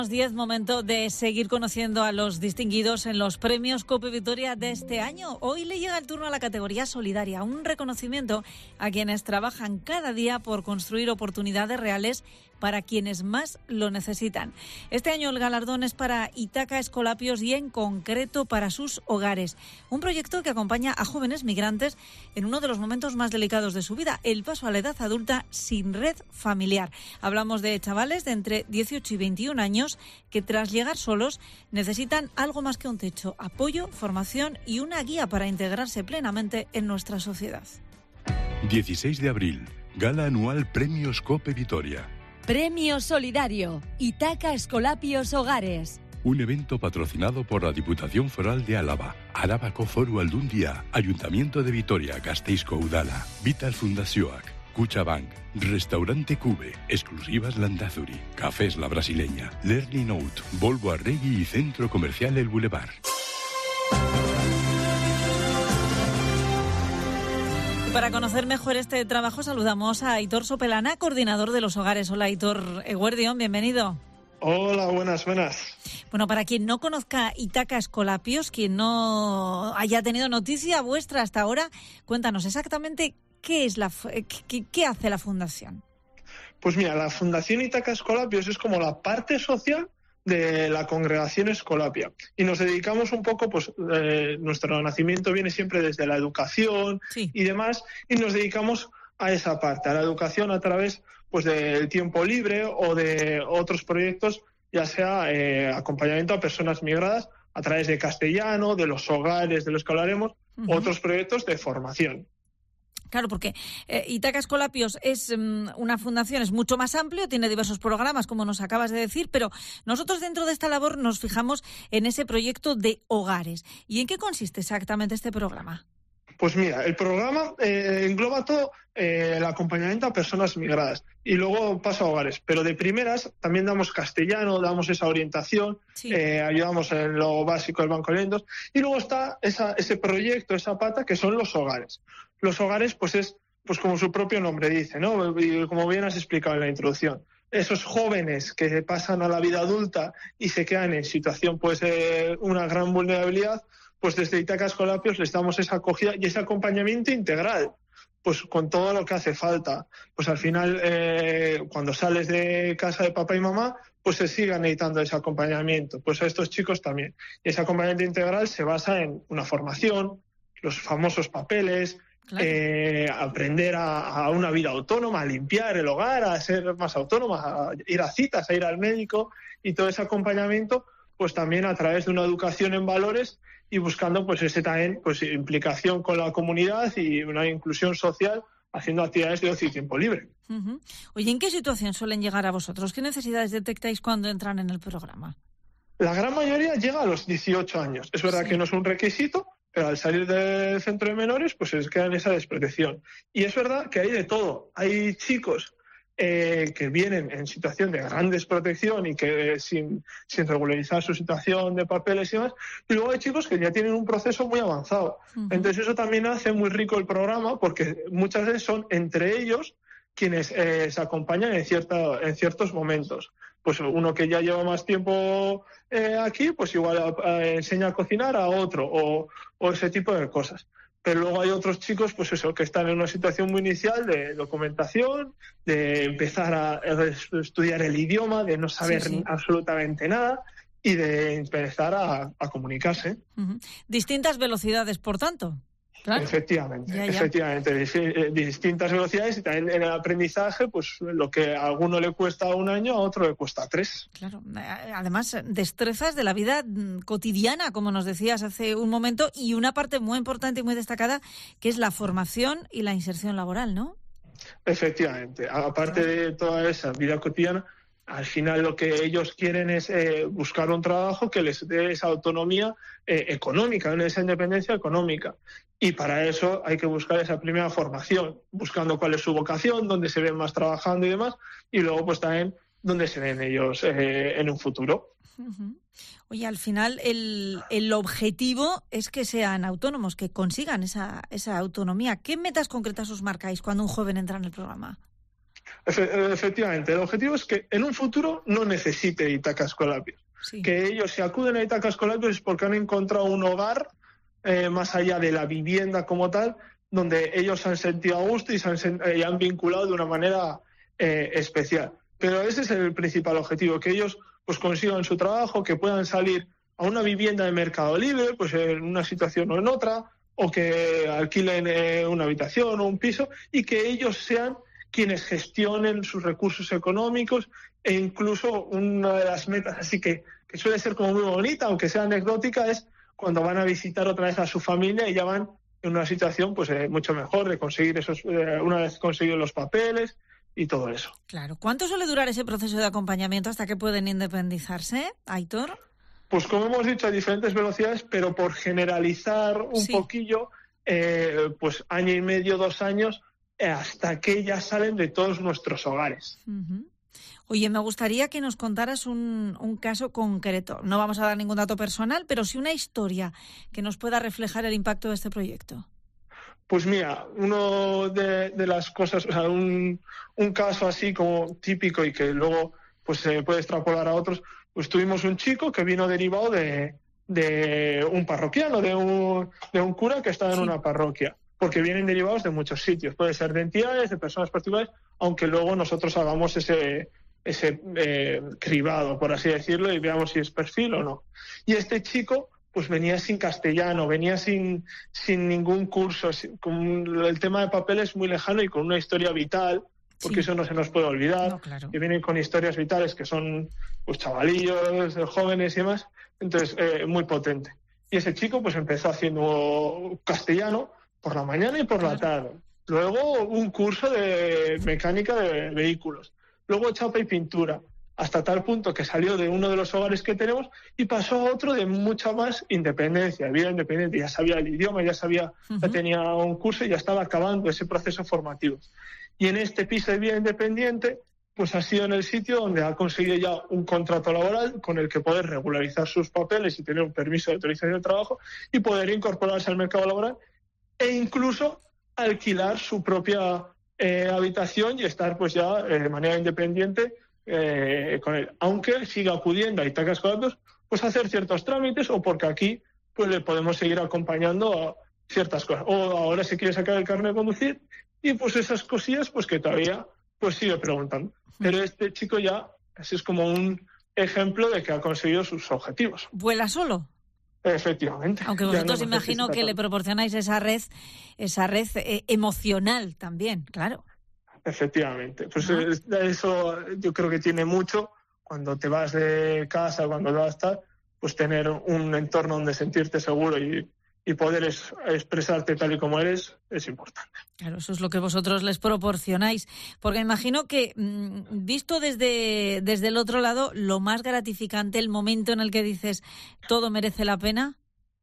10, momento de seguir conociendo a los distinguidos en los premios COPE Vitoria de este año. Hoy le llega el turno a la categoría solidaria, un reconocimiento a quienes trabajan cada día por construir oportunidades reales para quienes más lo necesitan. Este año el galardón es para Ítaca Escolapios y en concreto para sus hogares. Un proyecto que acompaña a jóvenes migrantes en uno de los momentos más delicados de su vida, el paso a la edad adulta sin red familiar. Hablamos de chavales de entre 18 y 21 años que tras llegar solos necesitan algo más que un techo, apoyo, formación y una guía para integrarse plenamente en nuestra sociedad. 16 de abril, Gala Anual Premios COPE Vitoria. Premio Solidario, Ítaca Escolapios Hogares. Un evento patrocinado por la Diputación Foral de Álava, Arabako Foru Aldundia, Ayuntamiento de Vitoria, Gasteizko Udala, Vital Fundazioak, Kutxabank, Restaurante Cube, Exclusivas Landazuri, Cafés La Brasileña, Learning Out, Volvo Arregui y Centro Comercial El Boulevard. Para conocer mejor este trabajo saludamos a Aitor Sopelana, coordinador de los hogares. Hola Aitor, eguerdion, bienvenido. Hola, buenas. Bueno, para quien no conozca Ítaca Escolapios, quien no haya tenido noticia vuestra hasta ahora, cuéntanos exactamente qué hace la fundación. Pues mira, la Fundación Ítaca Escolapios es como la parte social de la congregación Escolapia y nos dedicamos un poco, pues nuestro nacimiento viene siempre desde la educación y demás, y nos dedicamos a esa parte, a la educación a través pues del tiempo libre o de otros proyectos, ya sea acompañamiento a personas migradas a través de castellano, de los hogares de los que hablaremos, otros proyectos de formación. Claro, porque Ítaca Escolapios es una fundación, es mucho más amplio, tiene diversos programas, como nos acabas de decir, pero nosotros dentro de esta labor nos fijamos en ese proyecto de hogares. ¿Y en qué consiste exactamente este programa? Pues mira, el programa engloba todo el acompañamiento a personas migradas y luego pasa a hogares, pero de primeras también damos castellano, damos esa orientación, ayudamos en lo básico del Banco de Alimentos, y luego está ese proyecto, esa pata que son los hogares. Los hogares pues es pues como su propio nombre dice, ¿no? Y como bien has explicado en la introducción. Esos jóvenes que pasan a la vida adulta y se quedan en situación pues una gran vulnerabilidad, pues desde Ítaca Escolapios les damos esa acogida y ese acompañamiento integral, pues con todo lo que hace falta. Pues al final, cuando sales de casa de papá y mamá, pues se sigan necesitando ese acompañamiento. Pues a estos chicos también. Y ese acompañamiento integral se basa en una formación, los famosos papeles, aprender a una vida autónoma, a limpiar el hogar, a ser más autónoma, a ir a citas, a ir al médico, y todo ese acompañamiento pues también a través de una educación en valores y buscando pues ese también pues implicación con la comunidad y una inclusión social haciendo actividades de ocio y tiempo libre. Oye, ¿en qué situación suelen llegar a vosotros? ¿Qué necesidades detectáis cuando entran en el programa? La gran mayoría llega a los 18 años. Es verdad que no es un requisito, pero al salir del centro de menores pues se queda en esa desprotección. Y es verdad que hay de todo. Hay chicos que vienen en situación de gran desprotección y que sin regularizar su situación de papeles y demás, y luego hay chicos que ya tienen un proceso muy avanzado. Entonces eso también hace muy rico el programa, porque muchas veces son entre ellos quienes se acompañan en ciertos momentos. Pues uno que ya lleva más tiempo aquí, pues igual enseña a cocinar a otro o ese tipo de cosas. Pero luego hay otros chicos, pues eso, que están en una situación muy inicial de documentación, de empezar a estudiar el idioma, de no saber absolutamente nada y de empezar a comunicarse. Distintas velocidades, por tanto. Claro. Efectivamente. Distintas velocidades, y también en el aprendizaje, pues lo que a alguno le cuesta 1 año, a otro le cuesta 3. Claro, además destrezas de la vida cotidiana, como nos decías hace un momento, y una parte muy importante y muy destacada, que es la formación y la inserción laboral, ¿no? Efectivamente, aparte de toda esa vida cotidiana, al final lo que ellos quieren es buscar un trabajo que les dé esa autonomía económica, esa independencia económica. Y para eso hay que buscar esa primera formación, buscando cuál es su vocación, dónde se ven más trabajando y demás, y luego pues también dónde se ven ellos en un futuro. Oye, al final el objetivo es que sean autónomos, que consigan esa autonomía. ¿Qué metas concretas os marcáis cuando un joven entra en el programa? Efectivamente, el objetivo es que en un futuro no necesite Ítaca Escolapios. Sí. Que ellos, si acuden a Ítaca Escolapios, es porque han encontrado un hogar más allá de la vivienda como tal, donde ellos se han sentido a gusto y se han vinculado de una manera especial. Pero ese es el principal objetivo, que ellos pues consigan su trabajo, que puedan salir a una vivienda de mercado libre, pues en una situación o en otra, o que alquilen una habitación o un piso, y que ellos sean quienes gestionen sus recursos económicos, e incluso una de las metas así que suele ser como muy bonita, aunque sea anecdótica, es cuando van a visitar otra vez a su familia y ya van en una situación pues mucho mejor de conseguir esos, una vez conseguidos los papeles y todo eso. Claro. ¿Cuánto suele durar ese proceso de acompañamiento hasta que pueden independizarse, Aitor? Pues como hemos dicho, a diferentes velocidades, pero por generalizar un poquillo, pues 1 año y medio, 2 años, hasta que ya salen de todos nuestros hogares. Uh-huh. Oye, me gustaría que nos contaras un caso concreto. No vamos a dar ningún dato personal, pero sí una historia que nos pueda reflejar el impacto de este proyecto. Pues mira, uno de las cosas, o sea, un caso así como típico y que luego pues se puede extrapolar a otros, pues tuvimos un chico que vino derivado de un parroquiano, de un cura que estaba en una parroquia, porque vienen derivados de muchos sitios, puede ser de entidades, de personas particulares, aunque luego nosotros hagamos ese cribado, por así decirlo, y veamos si es perfil o no. Y este chico pues venía sin castellano, venía sin ningún curso, con el tema de papeles muy lejano y con una historia vital, porque eso no se nos puede olvidar, no, claro. Que vienen con historias vitales que son pues chavalillos, jóvenes y demás, entonces muy potente. Y ese chico pues empezó haciendo castellano por la mañana y por la tarde, luego un curso de mecánica de vehículos, luego chapa y pintura, hasta tal punto que salió de uno de los hogares que tenemos y pasó a otro de mucha más independencia, vida independiente, ya sabía el idioma, ya tenía un curso y ya estaba acabando ese proceso formativo. Y en este piso de vida independiente, pues ha sido en el sitio donde ha conseguido ya un contrato laboral con el que poder regularizar sus papeles y tener un permiso de autorización de trabajo y poder incorporarse al mercado laboral e incluso alquilar su propia habitación y estar pues ya de manera independiente con él, aunque siga acudiendo a Ítaca Escolapios pues a hacer ciertos trámites o porque aquí pues le podemos seguir acompañando a ciertas cosas, o ahora se quiere sacar el carnet de conducir y pues esas cosillas pues que todavía pues sigue preguntando, pero este chico ya ese es como un ejemplo de que ha conseguido sus objetivos. ¿Vuela solo? Efectivamente. Aunque vosotros imagino que le proporcionáis esa red emocional también, claro. Efectivamente, pues eso yo creo que tiene mucho cuando te vas de casa, cuando vas a estar, pues tener un entorno donde sentirte seguro y poder expresarte tal y como eres es importante. Claro, eso es lo que vosotros les proporcionáis, porque imagino que visto desde el otro lado, lo más gratificante, el momento en el que dices todo merece la pena.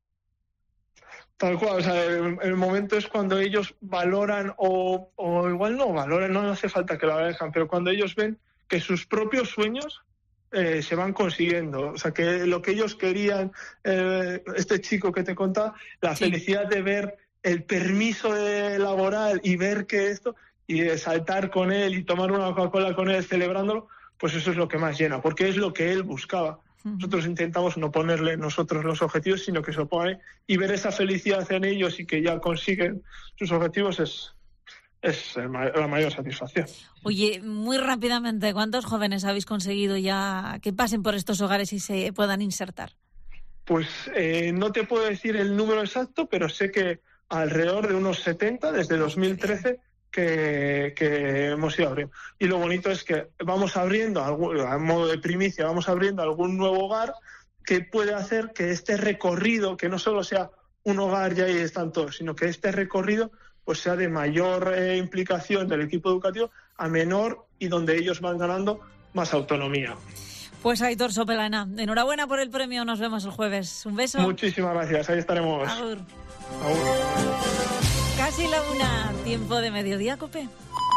Tal cual, o sea, el momento es cuando ellos valoran o igual no valoran, no hace falta que lo dejan, pero cuando ellos ven que sus propios sueños se van consiguiendo, o sea, que lo que ellos querían, este chico que te contaba, la felicidad de ver el permiso laboral y ver que esto, y de saltar con él y tomar una Coca-Cola con él celebrándolo, pues eso es lo que más llena, porque es lo que él buscaba. Nosotros intentamos no ponerle nosotros los objetivos, sino que se lo pone y ver esa felicidad en ellos y que ya consiguen sus objetivos es la mayor satisfacción. Oye, muy rápidamente, ¿cuántos jóvenes habéis conseguido ya que pasen por estos hogares y se puedan insertar? Pues no te puedo decir el número exacto, pero sé que alrededor de unos 70 desde 2013 que hemos ido abriendo. Y lo bonito es que vamos abriendo, a modo de primicia, vamos abriendo algún nuevo hogar que puede hacer que este recorrido, que no solo sea un hogar y ahí están todos, sino que este recorrido pues sea de mayor implicación del equipo educativo a menor y donde ellos van ganando más autonomía. Pues Aitor Sopelana, enhorabuena por el premio, nos vemos el jueves. Un beso. Muchísimas gracias, ahí estaremos. Agur. Agur. Casi la 1, tiempo de mediodía, COPE.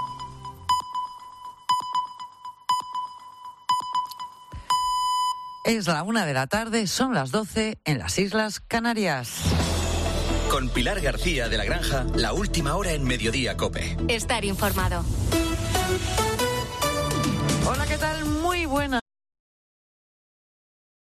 Es la 1 de la tarde, son las 12 en las Islas Canarias. Con Pilar García de la Granja, la última hora en Mediodía COPE. Estar informado. Hola, ¿qué tal? Muy buenas.